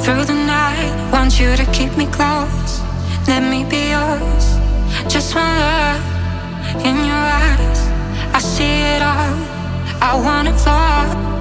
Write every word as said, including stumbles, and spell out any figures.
through the night. Want you to keep me close, let me be yours. Just one look in your eyes, I see it all. I wanna fall